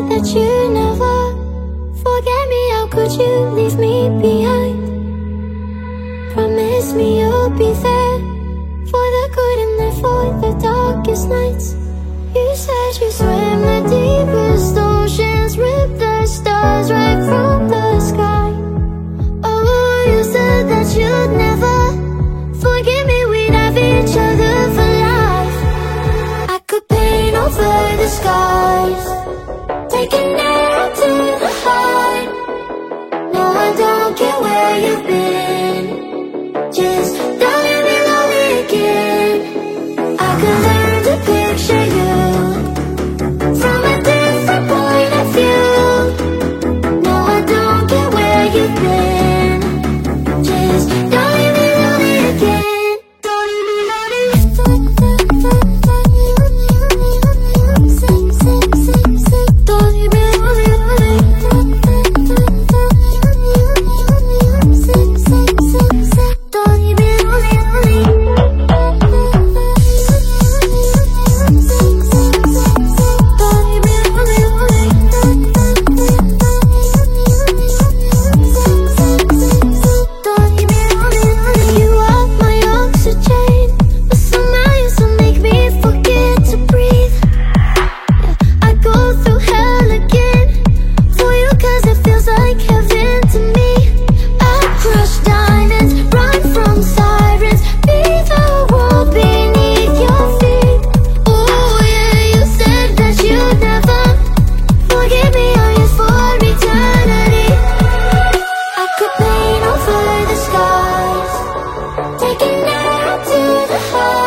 that you never forget me. How could you leave me behind? Promise me you'll be there for the good and there for the darkest nights. You said you swim the deepest oceans, rip the stars right from the sky. Oh, you said that you'd never forgive me, we'd have each other for life. I could paint over the skies, take an arrow to the heart. No, I don't care where you've been, just don't let me lonely again. I could learn to picture you from a different point of view. No, I don't care where you've been, just don't let me lonely again. Don't let me lonely again. Take an arrow to the heart.